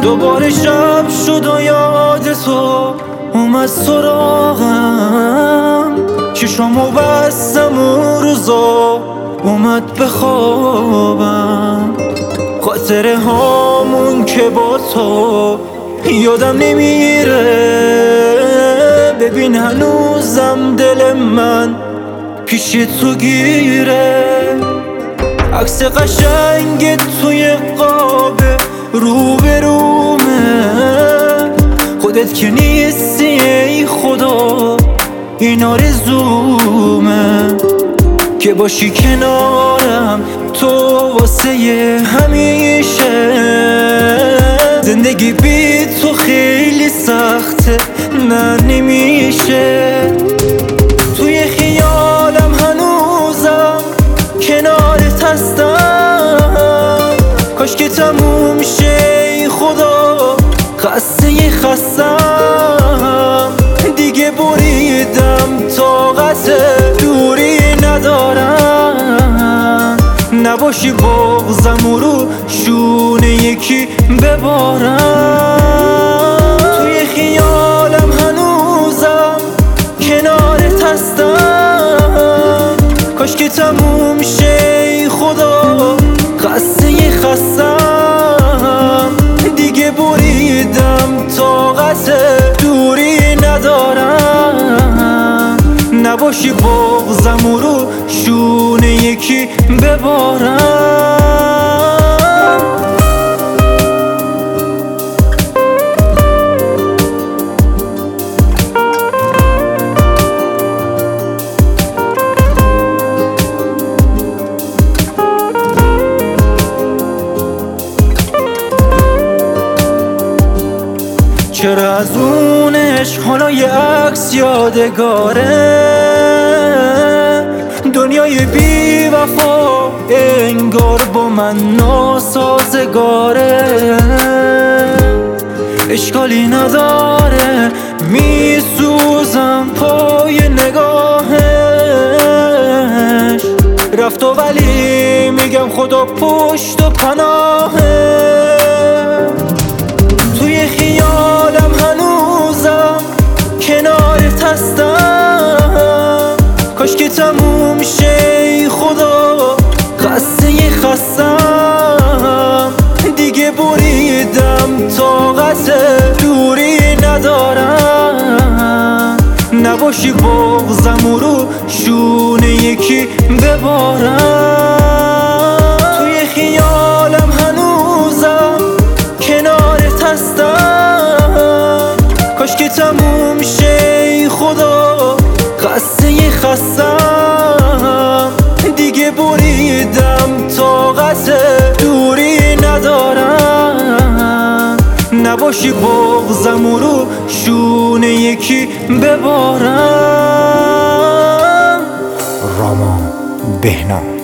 دوباره شب شد و یاد تو اومد سراغم، چشامو بستم و روزا اومد بخوابم. خاطره هامون که با تو یادم نمیره، ببین هنوزم دل من پیش تو گیره. عکس قشنگت توی قاب روبرومه، خودت که نیستی ای خدا این آرزومه، که باشی کنارم تو واسه همیشه. زندگی بی تو خیلی سخته، نه نمیشه. توی خیالم هنوزم کنارت هستم، کاش که تموم شه ای خدا، خستم دیگه، بریدم طاقت دوری ندارم. نباشی بغضم و رو شونه یکی ببارم. توی خیالم هنوزم کنارت هستم، کاش که تموم شه ای خدا، خستم دیگه، بریدم طاقت دوری ندارم. نباشی بغضم و رو شونه یکی ببارم. چرا از اون عشق حالا یه عکس یادگاره، دنیای بی وفا انگار با من ناسازگاره. اشکالی نداره میسوزم پای نگاهش، رفت و ولی میگم خدا پشت و پناهه. توی خیالم هنوزم کنارت هستم، کاش که تموم شه ای خدا، خستم دیگه، بریدم طاقت دوری ندارم. نباشی بغضم و رو شونه یکی ببارم. توی خیالم هنوزم کنارت هستم، کاش که تموم شه ای خدا، خستم دیگه، بریدم طاقت دوری ندارم. نباشی بغضم و رو شونه یکی ببارم. راما بهنام.